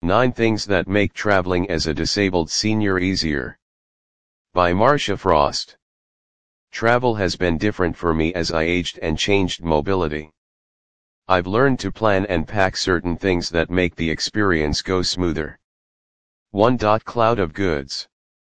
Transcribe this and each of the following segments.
9 Things That Make Traveling as a Disabled Senior Easier. By Marcia Frost. Travel has been different for me as I aged and changed mobility. I've learned to plan and pack certain things that make the experience go smoother. 1. Cloud of goods.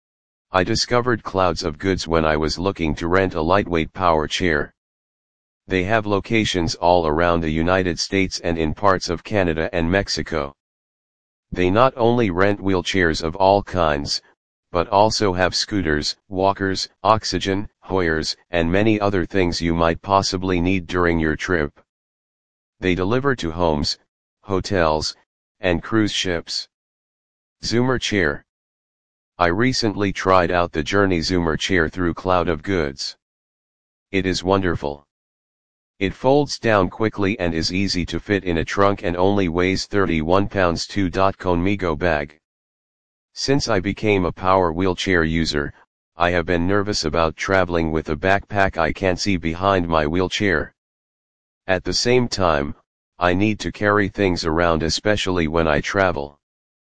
I discovered clouds of goods when I was looking to rent a lightweight power chair. They have locations all around the United States and in parts of Canada and Mexico. They not only rent wheelchairs of all kinds, but also have scooters, walkers, oxygen, Hoyers, and many other things you might possibly need during your trip. They deliver to homes, hotels, and cruise ships. Zoomer chair. I recently tried out the Journey Zoomer chair through Cloud of Goods. It is wonderful. It folds down quickly and is easy to fit in a trunk and only weighs 31 pounds. 2. Conmigo bag. Since I became a power wheelchair user, I have been nervous about traveling with a backpack I can't see behind my wheelchair. At the same time, I need to carry things around, especially when I travel.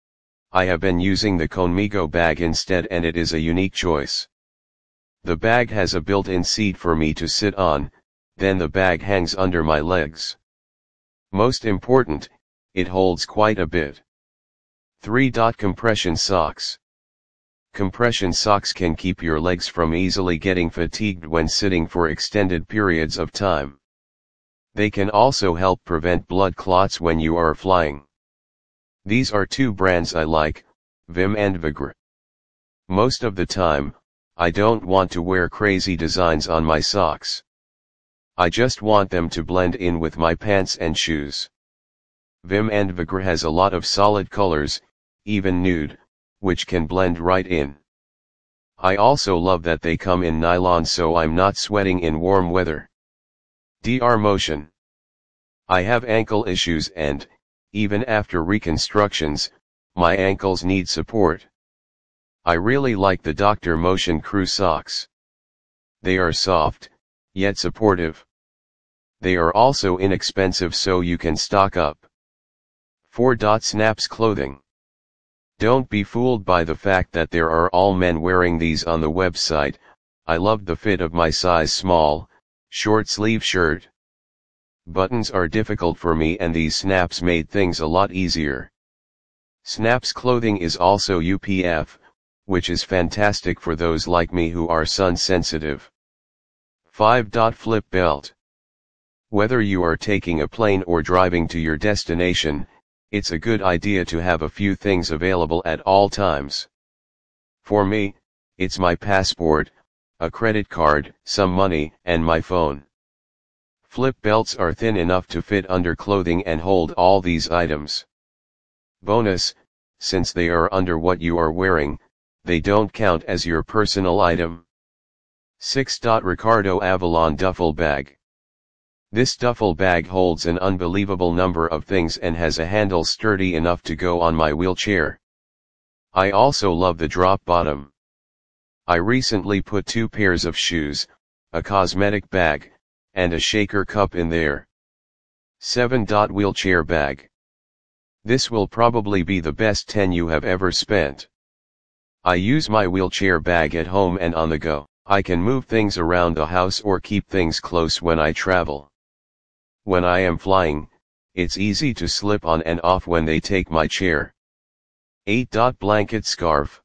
I have been using the Conmigo bag instead, and it is a unique choice. The bag has a built-in seat for me to sit on, then the bag hangs under my legs. Most important, it holds quite a bit. 3. Compression socks. Compression socks can keep your legs from easily getting fatigued when sitting for extended periods of time. They can also help prevent blood clots when you are flying. These are 2 brands I like, Vim and Vigor. Most of the time, I don't want to wear crazy designs on my socks. I just want them to blend in with my pants and shoes. Vim and Vigor has a lot of solid colors, even nude, which can blend right in. I also love that they come in nylon, so I'm not sweating in warm weather. DR Motion. I have ankle issues and, even after reconstructions, my ankles need support. I really like the Dr. Motion Crew socks. They are soft, yet supportive. They are also inexpensive, so you can stock up. 4. Snaps clothing. Don't be fooled by the fact that there are all men wearing these on the website. I loved the fit of my size small, short sleeve shirt. Buttons are difficult for me, and these snaps made things a lot easier. Snaps clothing is also UPF, which is fantastic for those like me who are sun sensitive. 5. Flip belt. Whether you are taking a plane or driving to your destination, it's a good idea to have a few things available at all times. For me, it's my passport, a credit card, some money, and my phone. Flip belts are thin enough to fit under clothing and hold all these items. Bonus, since they are under what you are wearing, they don't count as your personal item. 6. Ricardo Avalon duffel bag. This duffel bag holds an unbelievable number of things and has a handle sturdy enough to go on my wheelchair. I also love the drop bottom. I recently put 2 pairs of shoes, a cosmetic bag, and a shaker cup in there. 7. Wheelchair bag. This will probably be the best 10 you have ever spent. I use my wheelchair bag at home and on the go. I can move things around the house or keep things close when I travel. When I am flying, it's easy to slip on and off when they take my chair. 8. Blanket scarf.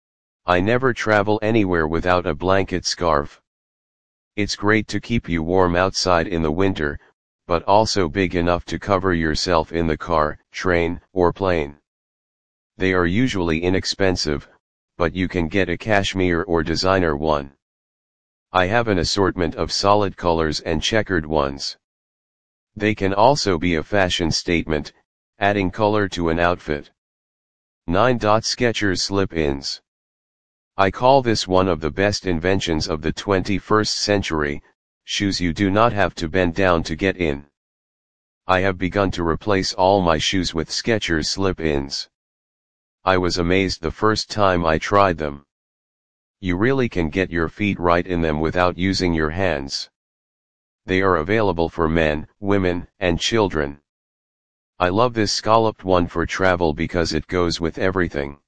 I never travel anywhere without a blanket scarf. It's great to keep you warm outside in the winter, but also big enough to cover yourself in the car, train, or plane. They are usually inexpensive, but you can get a cashmere or designer one. I have an assortment of solid colors and checkered ones. They can also be a fashion statement, adding color to an outfit. 9. Skechers slip-ins. I call this one of the best inventions of the 21st century, shoes you do not have to bend down to get in. I have begun to replace all my shoes with Skechers slip-ins. I was amazed the first time I tried them. You really can get your feet right in them without using your hands. They are available for men, women, and children. I love this scalloped one for travel because it goes with everything.